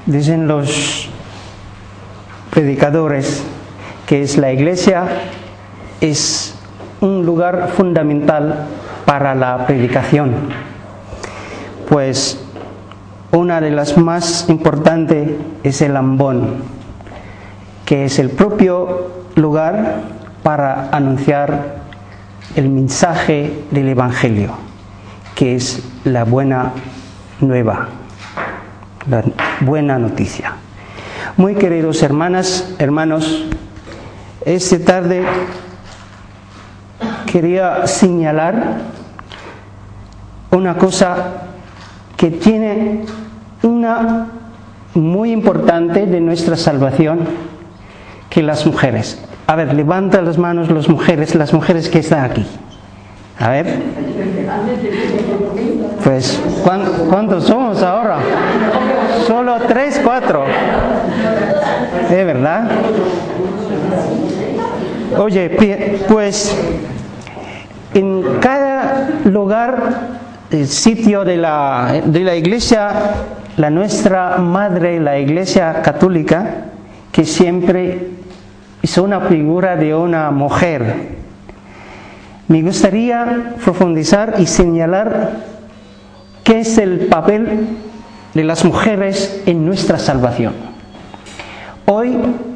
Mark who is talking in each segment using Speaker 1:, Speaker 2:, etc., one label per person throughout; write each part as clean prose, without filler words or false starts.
Speaker 1: Dicen los predicadores que la iglesia es un lugar fundamental para la predicación. Pues una de las más importantes es el ambón, que es el propio lugar para anunciar el mensaje del Evangelio, que es la buena nueva, la buena noticia. Muy queridos hermanos, esta tarde quería señalar una cosa que tiene una muy importante de nuestra salvación, que las mujeres. A ver, levanta las manos las mujeres que están aquí. A ver. Pues, ¿cuántos somos ahora? Solo 3, 4. ¿Es verdad? Oye, pues en cada lugar, el sitio de la iglesia, nuestra madre, la iglesia católica, que siempre es una figura de una mujer. Me gustaría profundizar y señalar qué es el papel de las mujeres en nuestra salvación. Hoy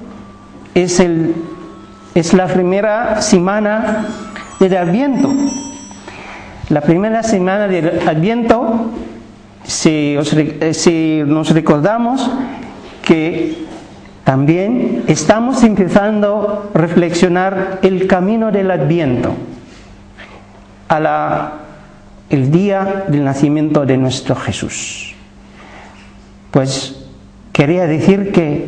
Speaker 1: es la primera semana del Adviento. La primera semana del Adviento, si nos recordamos que también estamos empezando a reflexionar el camino del Adviento, el día del nacimiento de nuestro Jesús. Pues quería decir que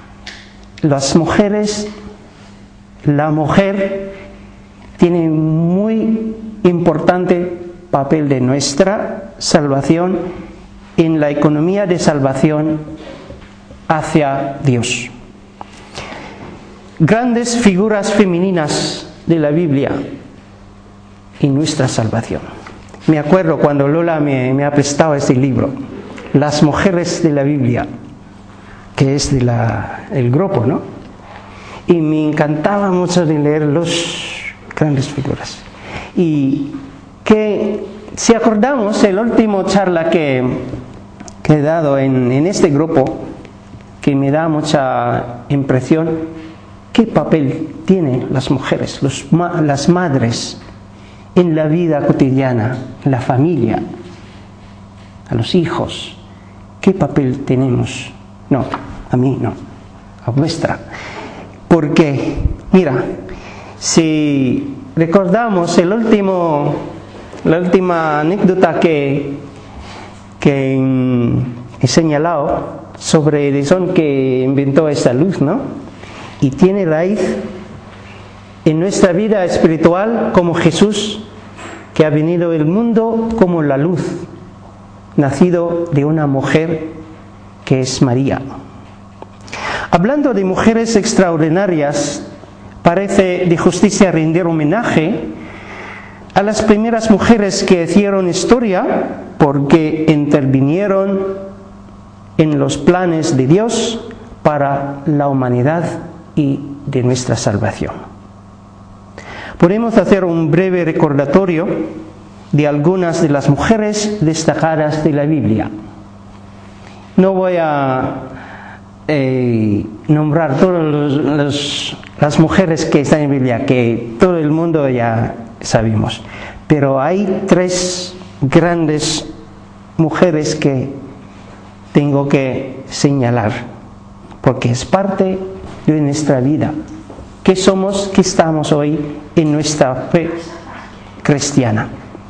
Speaker 1: la mujer tiene muy importante papel de nuestra salvación en la economía de salvación hacia Dios. Grandes figuras femeninas de la Biblia en nuestra salvación. Me acuerdo cuando Lola me ha prestado este libro, Las mujeres de la Biblia, que es el grupo, ¿no? Y me encantaba mucho de leer los grandes figuras. Y que, si acordamos, el último charla que he dado en este grupo, que me da mucha impresión, qué papel tienen las mujeres, las madres, en la vida cotidiana, en la familia, a los hijos. ¿Qué papel tenemos? No, a mí no, a vuestra. Porque, mira, si recordamos la última anécdota que he señalado sobre Edison, que inventó esta luz, ¿no? Y tiene raíz en nuestra vida espiritual como Jesús, que ha venido al mundo como la luz, nacido de una mujer que es María. Hablando de mujeres extraordinarias, parece de justicia rendir homenaje a las primeras mujeres que hicieron historia porque intervinieron en los planes de Dios para la humanidad y de nuestra salvación. Podemos hacer un breve recordatorio de algunas de las mujeres destacadas de la Biblia. No voy a nombrar todas las mujeres que están en la Biblia, que todo el mundo ya sabemos, pero hay 3 grandes mujeres que tengo que señalar, porque es parte de nuestra vida. ¿Qué somos? ¿Qué estamos hoy en nuestra fe cristiana?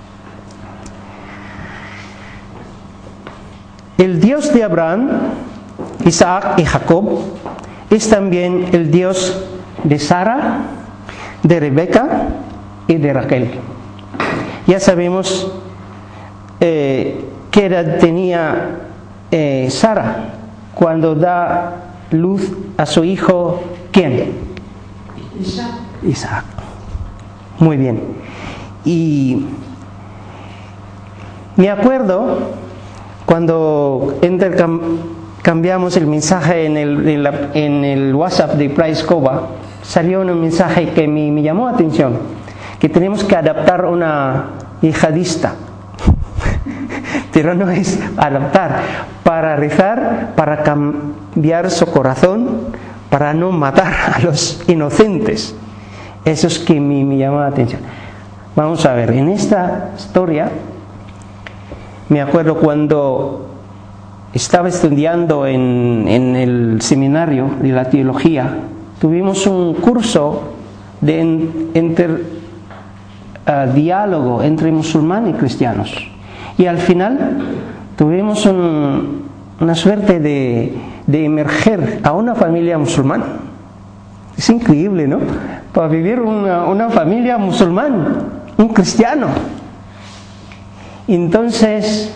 Speaker 1: El Dios de Abraham, Isaac y Jacob es también el Dios de Sara, de Rebeca y de Raquel. Ya sabemos qué edad tenía Sara cuando da luz a su hijo. ¿Quién? Isaac. Muy bien. Y me acuerdo cuando cambiamos el mensaje en el WhatsApp de Price Cova, salió un mensaje que me llamó la atención, que tenemos que adaptar una yihadista. Pero no es adaptar, para rezar, para cambiar su corazón, para no matar a los inocentes. Eso es que me llamó la atención. Vamos a ver, en esta historia, me acuerdo cuando estaba estudiando en el seminario de la teología, tuvimos un curso de diálogo entre musulmanes y cristianos. Y al final tuvimos una suerte de emerger a una familia musulmana. Es increíble, ¿no? Para vivir una familia musulmana, un cristiano. Entonces,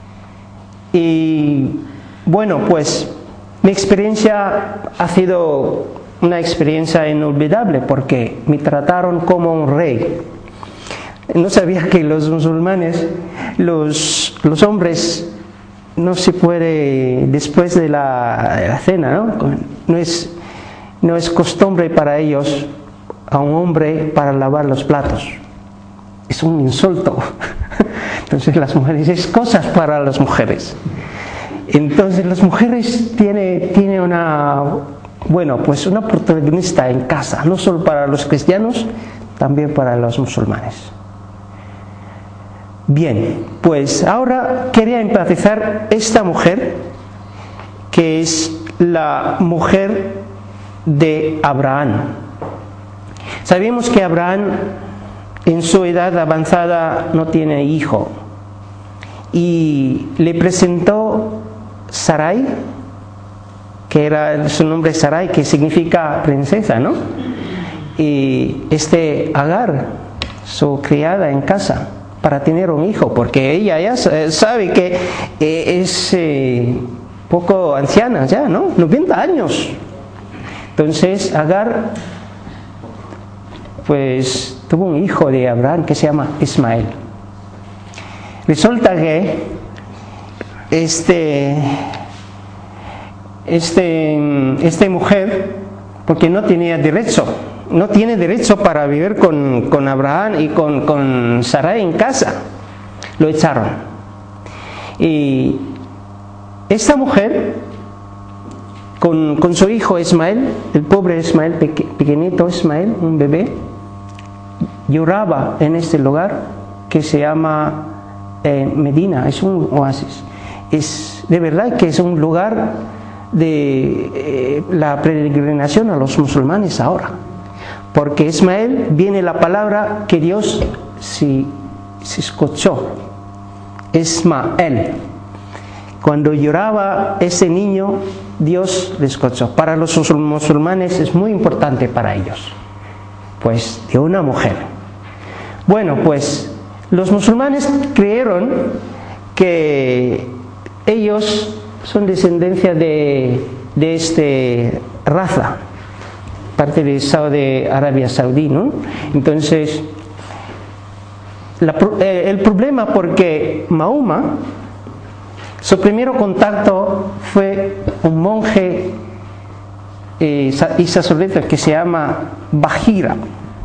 Speaker 1: bueno, pues mi experiencia ha sido una experiencia inolvidable porque me trataron como un rey. No sabía que los musulmanes, los hombres, no se puede después de la cena, ¿no? No es costumbre para ellos a un hombre para lavar los platos. Es un insulto. Entonces las mujeres, es cosas para las mujeres. Entonces las mujeres tienen una protagonista en casa, no solo para los cristianos, también para los musulmanes. Bien, pues ahora quería empatizar esta mujer, que es la mujer de Abraham. Sabemos que Abraham en su edad avanzada no tiene hijo y le presentó Sarai, que era su nombre Sarai, que significa princesa, ¿no? Y Agar, su criada en casa, para tener un hijo, porque ella ya sabe que es poco anciana ya, ¿no? 90 años. Entonces Agar pues tuvo un hijo de Abraham que se llama Ismael. Resulta que esta mujer, porque no tiene derecho para vivir con Abraham y con Sarai en casa, lo echaron. Y esta mujer, con su hijo Ismael, el pobre Ismael, pequeñito Ismael, un bebé, lloraba en este lugar que se llama Medina, es un oasis. Es de verdad que es un lugar de la peregrinación a los musulmanes ahora, porque Ismael viene la palabra que Dios se escuchó, Ismael. Cuando lloraba ese niño, Dios le escuchó. Para los musulmanes es muy importante para ellos, pues de una mujer. Bueno, pues los musulmanes creyeron que ellos son descendencia de esta raza, parte de Arabia Saudí, ¿no? Entonces, el problema porque Mahoma, su primer contacto fue un monje y sacerdote que se llama Bahira,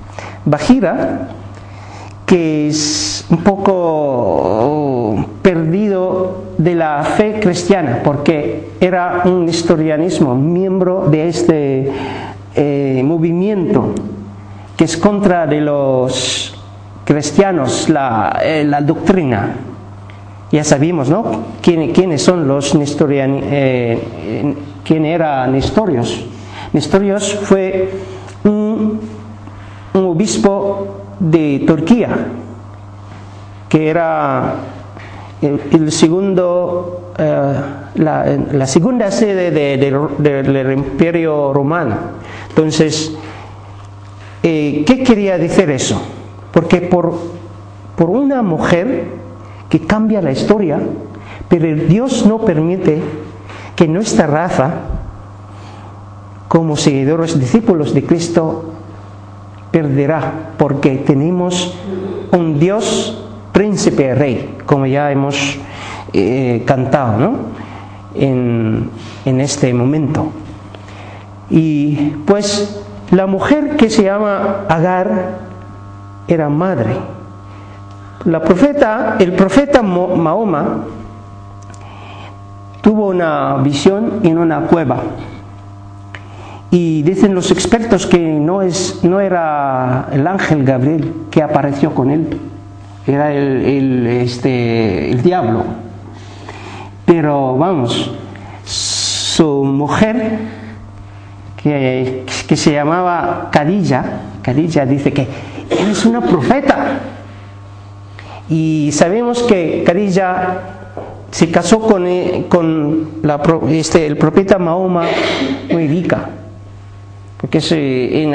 Speaker 1: que es un poco perdido de la fe cristiana, porque era un nestorianismo, miembro de este movimiento que es contra de los cristianos, la doctrina. Ya sabemos, ¿no? ¿Quiénes son los nestorianos? ¿Quién era Nestorios? Nestorios fue un obispo de Turquía, que era el segundo, la segunda sede del Imperio Romano. Entonces, ¿qué quería decir eso? Porque por una mujer que cambia la historia, pero Dios no permite que nuestra raza, como seguidores, discípulos de Cristo, perderá, porque tenemos un Dios príncipe rey, como ya hemos cantado, ¿no? en este momento. Y pues la mujer que se llama Agar era madre. El profeta Mahoma tuvo una visión en una cueva. Y dicen los expertos que no era el ángel Gabriel que apareció con él, era el diablo. Pero vamos, su mujer, que se llamaba Khadija dice que eres una profeta. Y sabemos que Khadija se casó con el profeta Mahoma muy rica, porque en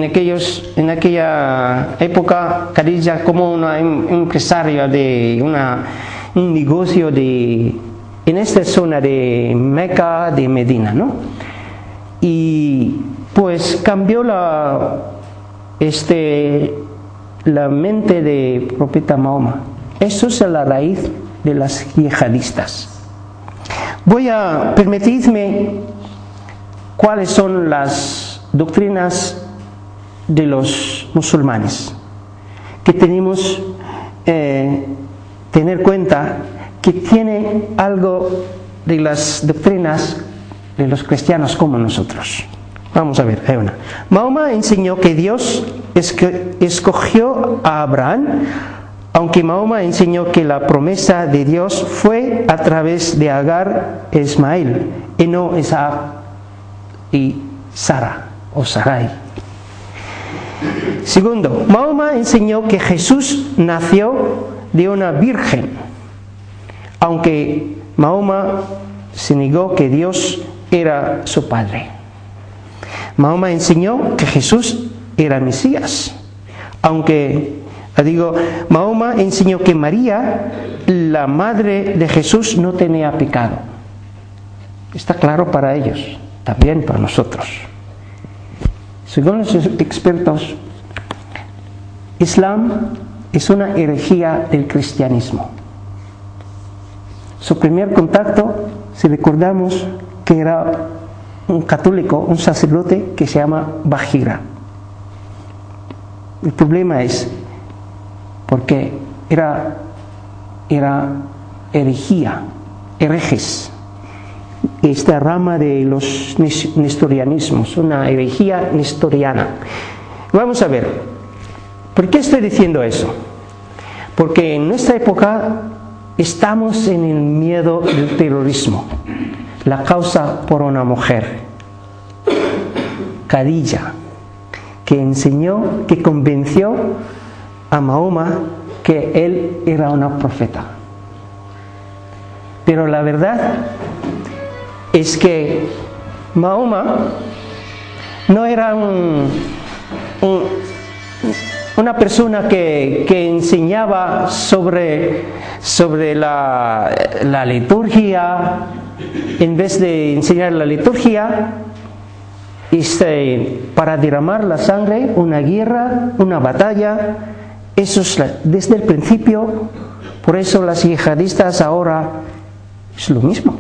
Speaker 1: aquella época Khadija como una empresaria de un negocio en esta zona de Meca, de Medina, ¿no? Y pues cambió la mente del profeta Mahoma. Eso es la raíz de las yihadistas. Permitidme cuáles son las doctrinas de los musulmanes, que tenemos tener cuenta que tiene algo de las doctrinas de los cristianos como nosotros. Vamos a ver, hay una. Mahoma enseñó que Dios escogió a Abraham, aunque Mahoma enseñó que la promesa de Dios fue a través de Agar e Ismael, y no Isaac y Sara o Sarai. Segundo, Mahoma enseñó que Jesús nació de una virgen, aunque Mahoma se negó que Dios era su padre. Mahoma enseñó que Jesús era Mesías, aunque Mahoma enseñó que María, la madre de Jesús, no tenía pecado. Está claro para ellos, también para nosotros. Según los expertos, Islam es una herejía del cristianismo. Su primer contacto, si recordamos, que era un católico, un sacerdote que se llama Bajira. El problema es porque era herejes, esta rama de los nestorianismos, una herejía nestoriana. Vamos a ver, ¿por qué estoy diciendo eso? Porque en nuestra época estamos en el miedo del terrorismo, la causa por una mujer, Khadija, que convenció a Mahoma que él era una profeta. Pero la verdad es que Mahoma no era una persona que enseñaba sobre la liturgia. En vez de enseñar la liturgia, para derramar la sangre, una guerra, una batalla. Eso es desde el principio. Por eso las yihadistas ahora es lo mismo.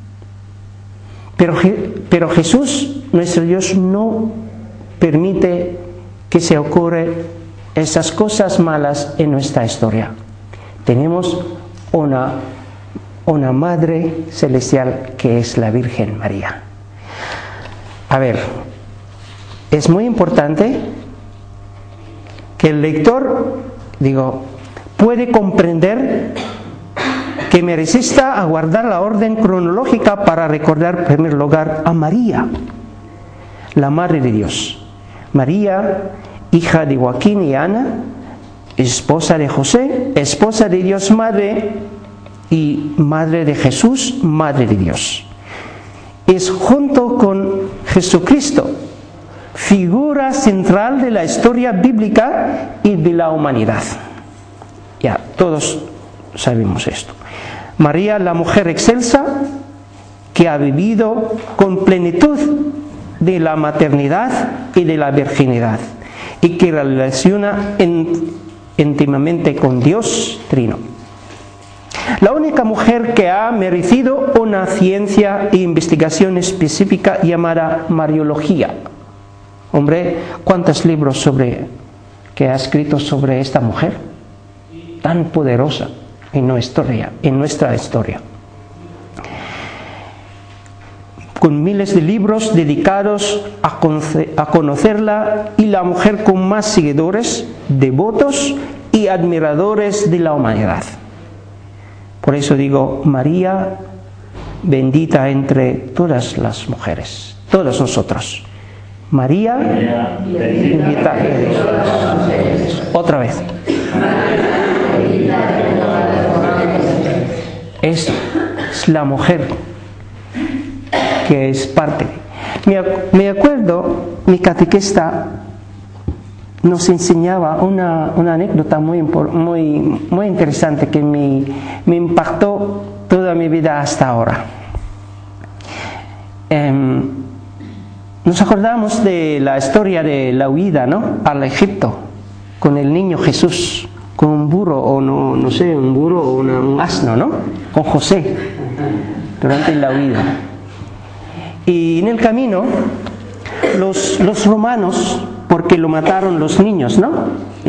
Speaker 1: Pero Jesús, nuestro Dios, no permite que se ocurran esas cosas malas en nuestra historia. Tenemos una Madre Celestial que es la Virgen María. A ver, es muy importante que el lector, puede comprender que me resista a guardar la orden cronológica para recordar en primer lugar a María, la Madre de Dios. María, hija de Joaquín y Ana, esposa de José, esposa de Dios Madre y Madre de Jesús, Madre de Dios. Es junto con Jesucristo figura central de la historia bíblica y de la humanidad. Ya, todos sabemos esto. María, la mujer excelsa, que ha vivido con plenitud de la maternidad y de la virginidad, y que relaciona íntimamente con Dios Trino. La única mujer que ha merecido una ciencia e investigación específica llamada Mariología. Hombre, ¿cuántos libros que ha escrito sobre esta mujer tan poderosa en nuestra historia? Con miles de libros dedicados a conocerla, y la mujer con más seguidores, devotos y admiradores de la humanidad. Por eso digo, María, bendita entre todas las mujeres, todos nosotros. María, bendita. Otra vez. Es la mujer que es parte. Me acuerdo, mi catequista nos enseñaba una anécdota muy interesante que me impactó toda mi vida hasta ahora. Nos acordamos de la historia de la huida, ¿no?, al Egipto, con el niño Jesús, con un burro, o no sé, un burro o un asno, ¿no?, con José, durante la huida. Y en el camino, los romanos, porque lo mataron los niños, ¿no?,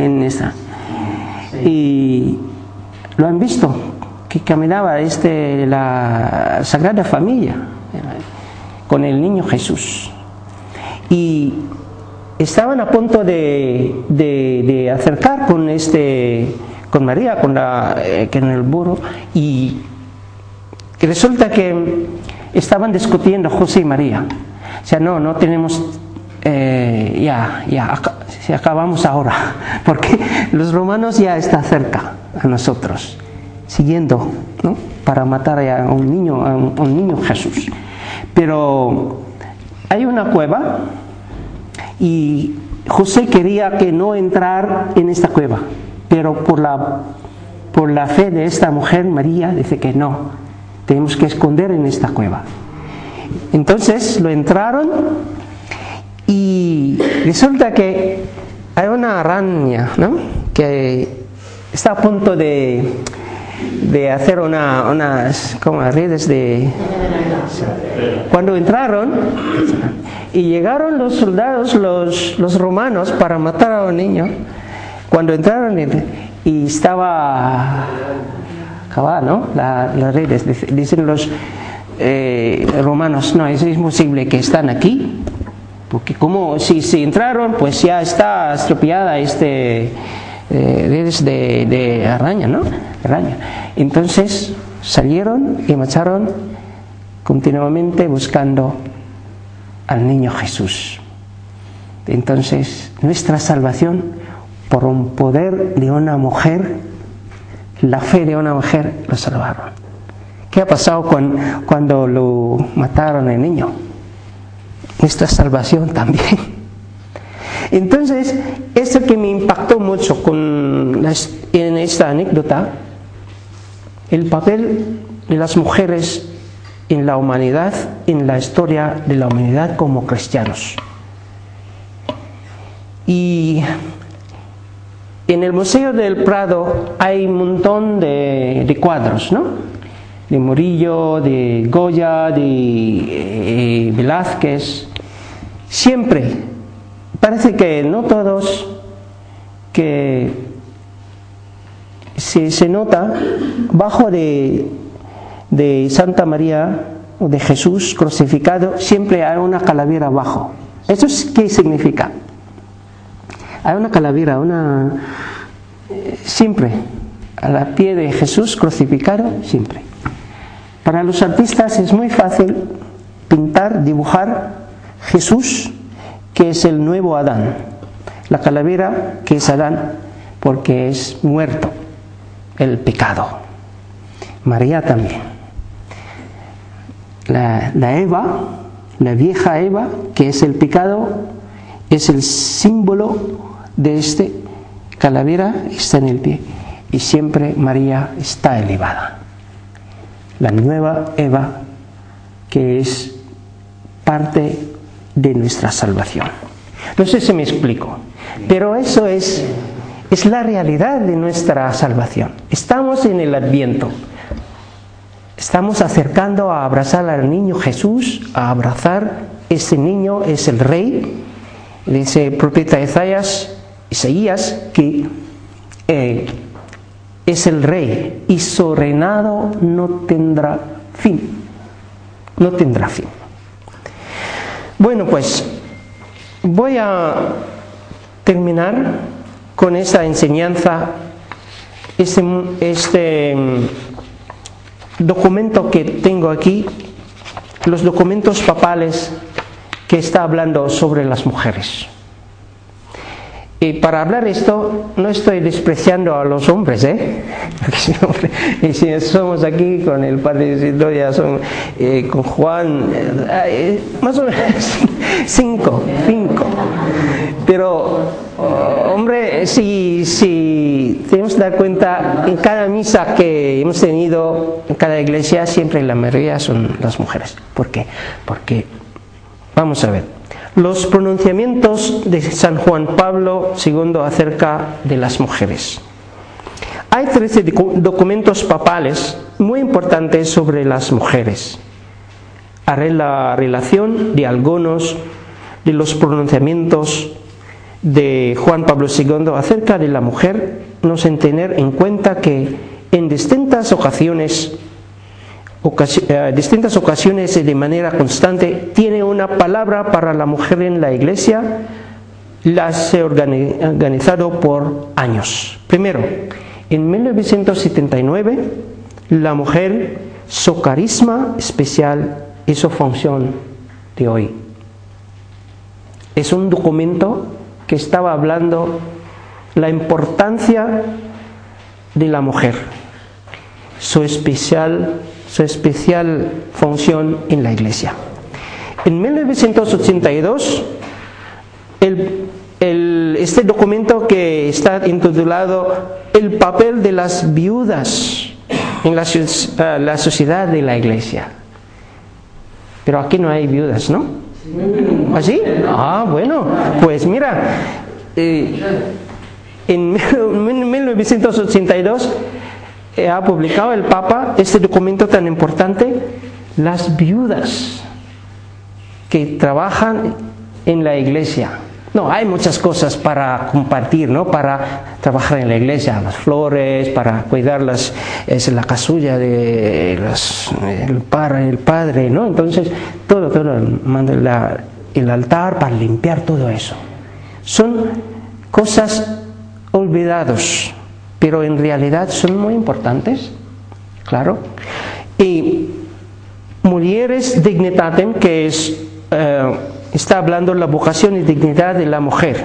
Speaker 1: y lo han visto, que caminaba la Sagrada Familia con el niño Jesús. Y estaban a punto de acercar con María, con el burro, y resulta que estaban discutiendo José y María. O sea, no tenemos, si acabamos ahora, porque los romanos ya están cerca a nosotros, siguiendo, ¿no?, para matar a un niño Jesús. Pero hay una cueva y José quería que no entrar en esta cueva, pero por la fe de esta mujer, María, dice que no, tenemos que esconder en esta cueva. Entonces lo entraron y resulta que hay una araña, ¿no?, que está a punto de hacer unas como redes de... Cuando entraron y llegaron los soldados, los romanos, para matar a un niño, cuando entraron y estaba acabada, ¿no?, las redes, dicen los romanos, no, es imposible que están aquí, porque como si entraron, pues ya está estropeada redes de araña, ¿no?, araña. Entonces salieron y marcharon continuamente buscando al niño Jesús. Entonces nuestra salvación, por un poder de una mujer, la fe de una mujer, lo salvaron. ¿Qué ha pasado cuando lo mataron al niño? Nuestra salvación también. Entonces, eso que me impactó mucho en esta anécdota, el papel de las mujeres en la humanidad, en la historia de la humanidad como cristianos. Y en el Museo del Prado hay un montón de cuadros, ¿no?, de Murillo, de Goya, de Velázquez. Siempre, parece que no todos, que se nota bajo de Santa María o de Jesús crucificado, siempre hay una calavera abajo. ¿Eso qué significa? Hay una calavera, siempre, a la pie de Jesús crucificado, siempre. Para los artistas es muy fácil pintar, dibujar Jesús, que es el nuevo Adán, la calavera, que es Adán, porque es muerto el pecado. María también. La Eva, la vieja Eva, que es el pecado, es el símbolo de calavera, está en el pie, y siempre María está elevada. La nueva Eva, que es parte de nuestra salvación. No sé si me explico, pero eso es la realidad de nuestra salvación. Estamos en el Adviento. estamos acercando a abrazar al niño Jesús, a abrazar ese niño, es el rey. Dice el profeta Isaías que es el rey y su reinado no tendrá fin. No tendrá fin. Bueno, pues voy a terminar con esa enseñanza, este documento que tengo aquí, los documentos papales que está hablando sobre las mujeres. Y para hablar esto, no estoy despreciando a los hombres, y si somos aquí con el padre Isidro, ya son con Juan, más o menos 5. Pero, hombre, si tenemos que dar cuenta, en cada misa que hemos tenido, en cada iglesia, siempre la mayoría son las mujeres. ¿Por qué? Porque, vamos a ver, los pronunciamientos de San Juan Pablo II acerca de las mujeres. Hay 13 documentos papales muy importantes sobre las mujeres. Haré la relación de algunos de los pronunciamientos de Juan Pablo II acerca de la mujer, nos en tener en cuenta que en distintas ocasiones y de manera constante tiene una palabra para la mujer en la iglesia, las he organizado por años. Primero, en 1979, la mujer, su carisma especial y su función de hoy. Es un documento que estaba hablando la importancia de la mujer, su especial función en la iglesia. En 1982, este documento que está intitulado El papel de las viudas en la sociedad de la iglesia. Pero aquí no hay viudas, ¿no? ¿Así? Bueno, pues mira, en 1982 ha publicado el Papa este documento tan importante, las viudas que trabajan en la iglesia. No, hay muchas cosas para compartir, ¿no? Para trabajar en la iglesia, las flores, para cuidar la casulla de el padre, ¿no? Entonces, todo el altar para limpiar todo eso. Son cosas olvidadas, pero en realidad son muy importantes, claro. Y Mulieres Dignitatem, que está hablando de la vocación y dignidad de la mujer,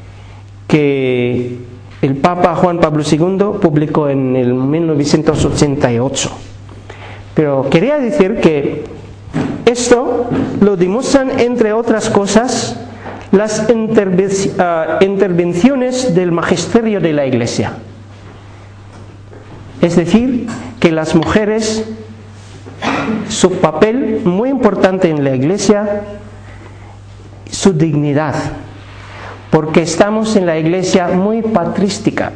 Speaker 1: que el Papa Juan Pablo II publicó en el 1988. Pero quería decir que esto lo demuestran, entre otras cosas, las intervenciones del magisterio de la Iglesia. Es decir, que las mujeres, su papel muy importante en la Iglesia, su dignidad, porque estamos en la Iglesia muy patrística.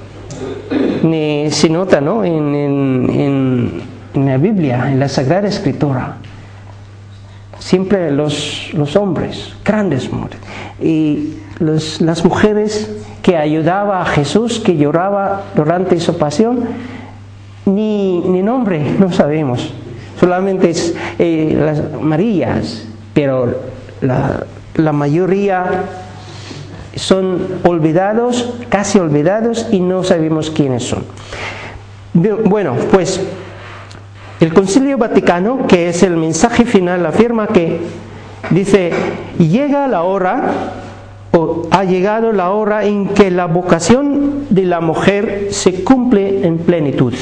Speaker 1: Se nota, ¿no? en la Biblia, en la Sagrada Escritura, siempre los hombres, grandes hombres, y las mujeres que ayudaba a Jesús, que lloraba durante su pasión, ni nombre no sabemos, solamente las Marías, pero la mayoría son olvidados, casi olvidados, y no sabemos quiénes son. Bueno, pues el Concilio Vaticano, que es el mensaje final, afirma que, dice, llega la hora, o ha llegado la hora en que la vocación de la mujer se cumple en plenitud.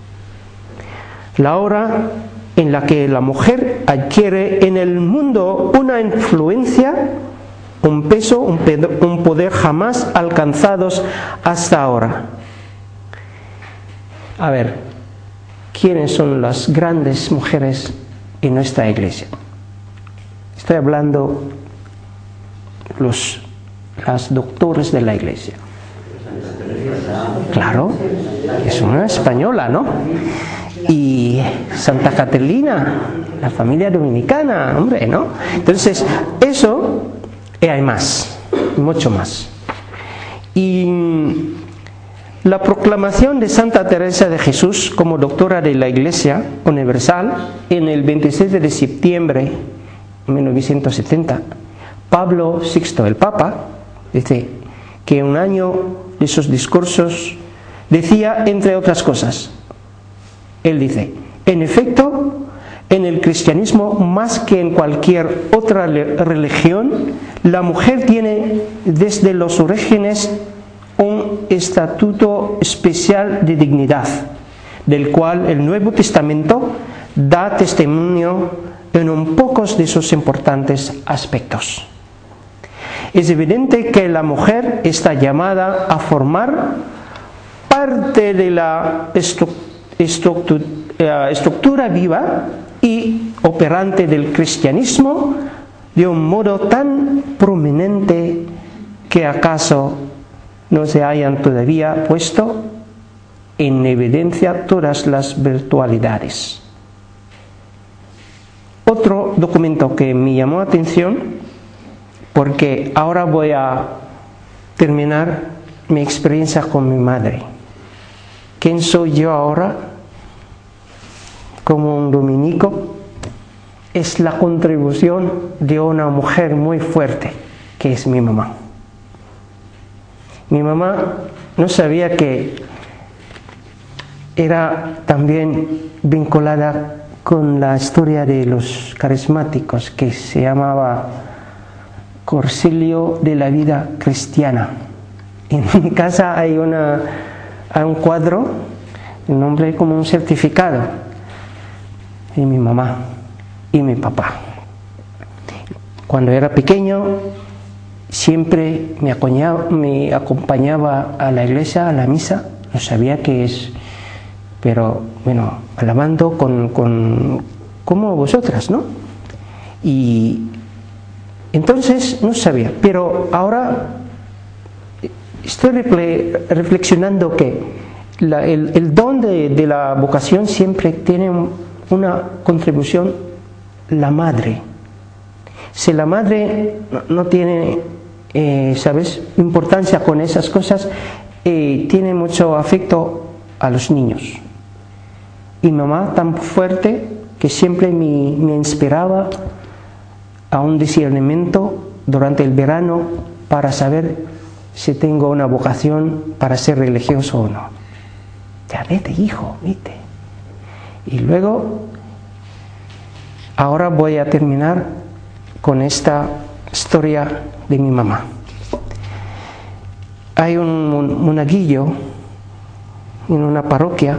Speaker 1: La hora en la que la mujer adquiere en el mundo una influencia, un peso, un poder jamás alcanzados hasta ahora. A ver, ¿quiénes son las grandes mujeres en nuestra iglesia? Estoy hablando las doctores de la iglesia. Claro, es una española, ¿no? Y y Santa Catalina, la familia dominicana, hombre, ¿no? Entonces, eso, y hay más, mucho más. Y la proclamación de Santa Teresa de Jesús como doctora de la Iglesia Universal en el 27 de septiembre de 1970, Pablo VI, el Papa, dice que un año de sus discursos decía, entre otras cosas, él dice: en efecto, en el cristianismo, más que en cualquier otra religión, la mujer tiene desde los orígenes un estatuto especial de dignidad, del cual el Nuevo Testamento da testimonio en un pocos de sus importantes aspectos. Es evidente que la mujer está llamada a formar parte de la estructura viva y operante del cristianismo de un modo tan prominente que acaso no se hayan todavía puesto en evidencia todas las virtualidades. Otro documento que me llamó la atención, porque ahora voy a terminar mi experiencia con mi madre. ¿Quién soy yo ahora como un dominico? Es la contribución de una mujer muy fuerte, que es mi mamá. Mi mamá no sabía que era también vinculada con la historia de los carismáticos, que se llamaba Concilio de la Vida Cristiana. En mi casa hay un cuadro, el nombre como un certificado, de mi mamá y mi papá. Cuando era pequeño, siempre me acompañaba a la iglesia, a la misa. No sabía qué es, pero bueno, alabando como vosotras, ¿no? Y entonces no sabía, pero ahora estoy reflexionando que el don de la vocación siempre tiene una contribución, la madre. Si la madre no tiene, ¿sabes?, importancia con esas cosas, tiene mucho afecto a los niños. Y mamá tan fuerte que siempre me inspiraba a un discernimiento durante el verano para saber si tengo una vocación para ser religioso o no. Ya vete, hijo, vete. Y luego, ahora voy a terminar con esta historia de mi mamá. Hay un monaguillo en una parroquia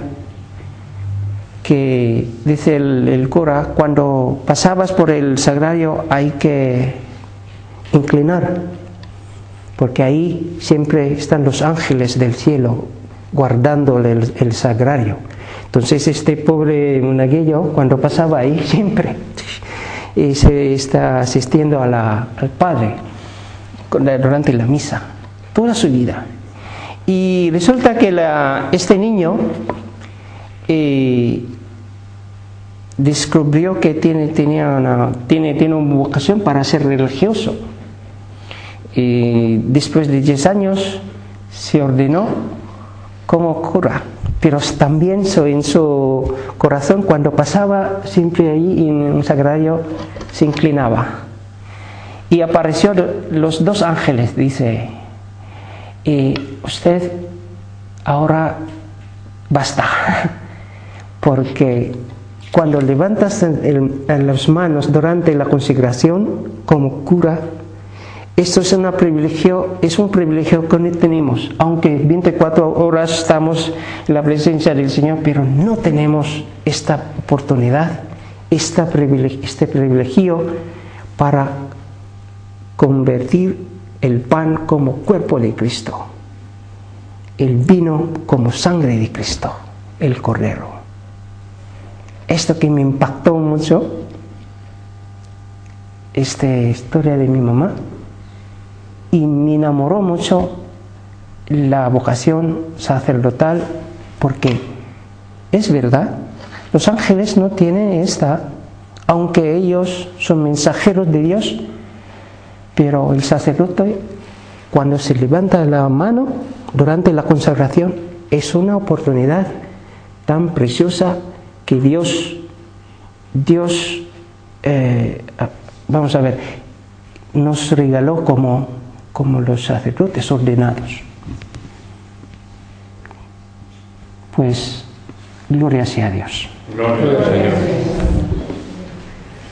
Speaker 1: que dice el cura: cuando pasabas por el sagrario hay que inclinar, porque ahí siempre están los ángeles del cielo guardándole el sagrario. Entonces este pobre monaguillo, cuando pasaba ahí, siempre se está asistiendo al Padre durante la misa, toda su vida. Y resulta que este niño descubrió que tiene una vocación para ser religioso. Y después de 10 años se ordenó como cura, pero también en su corazón, cuando pasaba siempre allí en un sagrario, se inclinaba. Y apareció los dos ángeles, dice: usted ahora basta, porque cuando levantas las manos durante la consagración como cura, esto es un privilegio que no tenemos, aunque 24 horas estamos en la presencia del Señor, pero no tenemos esta oportunidad, este privilegio para convertir el pan como cuerpo de Cristo, el vino como sangre de Cristo, el Cordero. Esto que me impactó mucho, esta historia de mi mamá, y me enamoró mucho la vocación sacerdotal, porque es verdad Los ángeles no tienen esta, aunque ellos son mensajeros de Dios, pero el sacerdote, cuando se levanta la mano durante la consagración, es una oportunidad tan preciosa que Dios, vamos a ver, nos regaló como los sacerdotes ordenados. Pues gloria sea a Dios.
Speaker 2: Gloria al Señor.